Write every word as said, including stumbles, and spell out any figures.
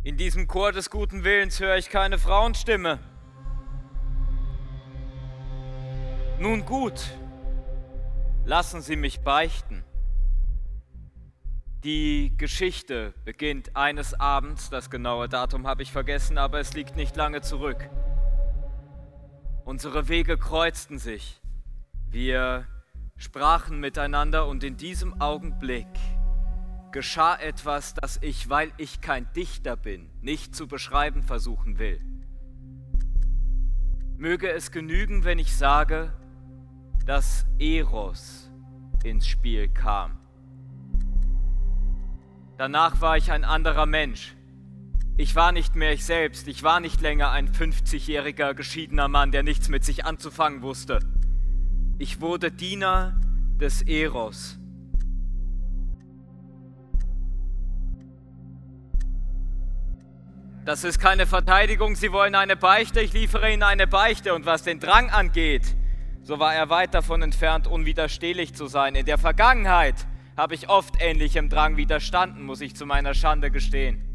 In diesem Chor des guten Willens höre ich keine Frauenstimme. Nun gut, lassen Sie mich beichten. Die Geschichte beginnt eines Abends, das genaue Datum habe ich vergessen, aber es liegt nicht lange zurück. Unsere Wege kreuzten sich. Wir sprachen miteinander und in diesem Augenblick geschah etwas, das ich, weil ich kein Dichter bin, nicht zu beschreiben versuchen will. Möge es genügen, wenn ich sage, dass Eros ins Spiel kam. Danach war ich ein anderer Mensch. Ich war nicht mehr ich selbst, ich war nicht länger ein fünfzigjähriger geschiedener Mann, der nichts mit sich anzufangen wusste. Ich wurde Diener des Eros. Das ist keine Verteidigung, Sie wollen eine Beichte, ich liefere Ihnen eine Beichte. Und was den Drang angeht, so war er weit davon entfernt, unwiderstehlich zu sein. In der Vergangenheit habe ich oft ähnlichem Drang widerstanden, muss ich zu meiner Schande gestehen.